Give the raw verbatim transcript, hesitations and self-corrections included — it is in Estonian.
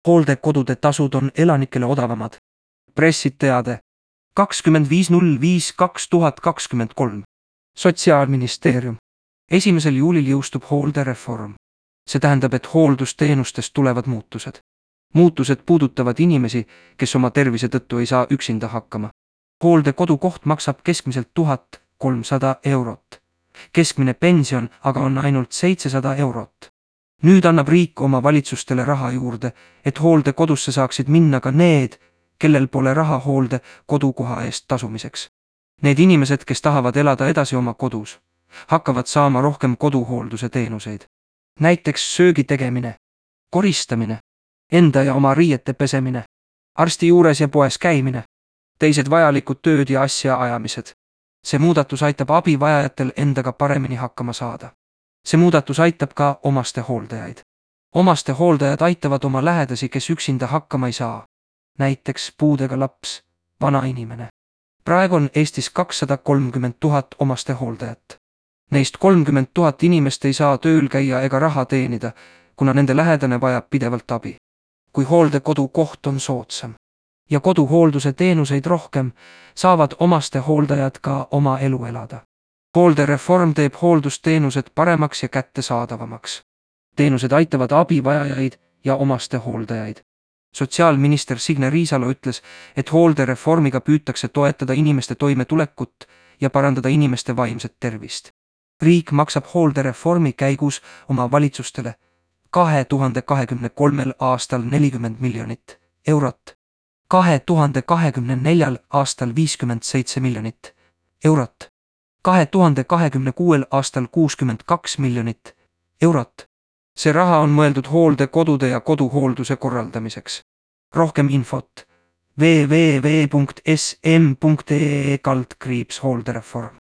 Hooldekodude tasud on elanikele odavamad. Pressiteade kakskümmend viis null viis kaks tuhat kakskümmend kolm. Sotsiaalministeerium. esimesel juulil jõustub hooldereform. See tähendab, et hooldusteenustest tulevad muutused. Muutused puudutavad inimesi, kes oma tervise tõttu ei saa üksinda hakkama. Hooldekodu koht maksab keskmiselt tuhat kolmsada eurot. Keskmine pension aga on ainult seitsesada eurot. Nüüd annab riik oma valitsustele raha juurde, et hooldekodusse saaksid minna ka need, kellel pole raha hoolde kodukoha eest tasumiseks. Need inimesed, kes tahavad elada edasi oma kodus, hakkavad saama rohkem koduhoolduse teenuseid. Näiteks söögi tegemine, koristamine, enda ja oma riiete pesemine, arsti juures ja poes käimine, teised vajalikud tööd ja asja ajamised. See muudatus aitab abivajajatel endaga paremini hakkama saada. See muudatus aitab ka omaste hooldajaid. Omaste hooldajad aitavad oma lähedasi, kes üksinda hakkama ei saa. Näiteks puudega laps, vana inimene. Praegu on Eestis kakssada kolmkümmend tuhat omaste hooldajat. Neist kolmkümmend tuhat inimest ei saa tööl käia ega raha teenida, kuna nende lähedane vajab pidevalt abi. Kui hooldekodu koht on soodsam ja koduhoolduse teenuseid rohkem, saavad omaste hooldajad ka oma elu elada. Hooldereform teeb hooldusteenused paremaks ja kättesaadavamaks. Teenused aitavad abivajajaid ja omaste hooldajaid. Sotsiaalminister Signe Riisalo ütles, et hooldereformiga püütakse toetada inimeste toimetulekut ja parandada inimeste vaimset tervist. Riik maksab hooldereformi käigus oma valitsustele kahe tuhande kahekümne kolmandal aastal nelikümmend miljonit eurot, kahe tuhande kahekümne neljandal aastal viiskümmend seitse miljonit eurot, kahe tuhande kahekümne kuuendal aastal kuuskümmend kaks miljonit eurot. See raha on mõeldud hooldekodude ja koduhoolduse korraldamiseks. Rohkem infot w w w punkt s m punkt e e kaldkriips hooldereform.